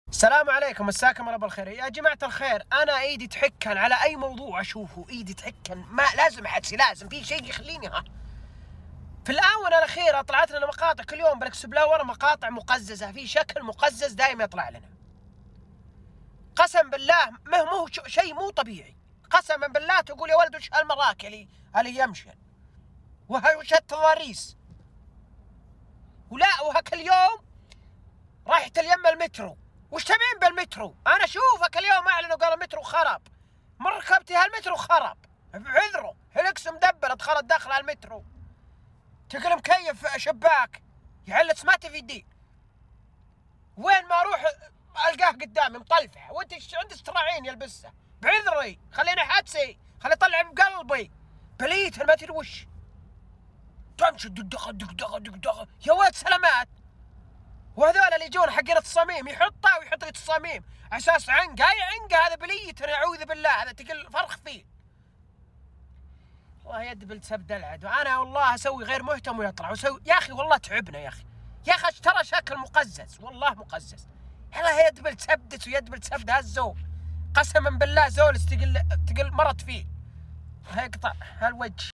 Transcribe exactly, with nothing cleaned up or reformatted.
السلام عليكم، مساكم الله بالخير يا جماعة الخير. أنا إيدي تحكن على أي موضوع أشوفه، إيدي تحكن، ما لازم أحدسي، لازم في شيء يخليني ها. في الآونة الأخيرة طلعت لنا مقاطع كل يوم بالإكسبلور، مقاطع مقززة في شكل مقزز دائما يطلع لنا. قسم بالله ما هو شيء مو طبيعي، قسما بالله تقول يا ولد وش هالمراكلي اللي يمشي وش التضاريس. ولا وهك اليوم رايحة اليم المترو، وش تبين بالمترو؟ انا اشوفك اليوم اعلنوا قال المترو خرب، مركبتي هالمترو خرب بعذره، هلكس مدبر دخلت داخل المترو تقول مكيف شباك يعلق سمات في دي، وين ما اروح القاه قدامي مطلفه وانت عند استراعين يلبسه بعذري، خليني حدسي، خلي يطلع بقلبي بليت ما تدري وش تمشي دق دق دق دق دق يا ولد سلامات. وهذول اللي يجون حقين التصاميم يحطها ويحط لي تصاميم على اساس عنقه، هاي عنقه هذا بليت اعوذ بالله، هذا تقل فرخ فيه. والله يدبل تسب دلعد، وانا والله اسوي غير مهتم ويطلع وسوي يا اخي والله تعبنا يا اخي، يا اخي ترى شكل مقزز والله مقزز. يلا يدبل تسبدس ويدبل تسبد هالزول، قسما بالله زول تقل تقل مرت فيه، هيقطع هالوجه.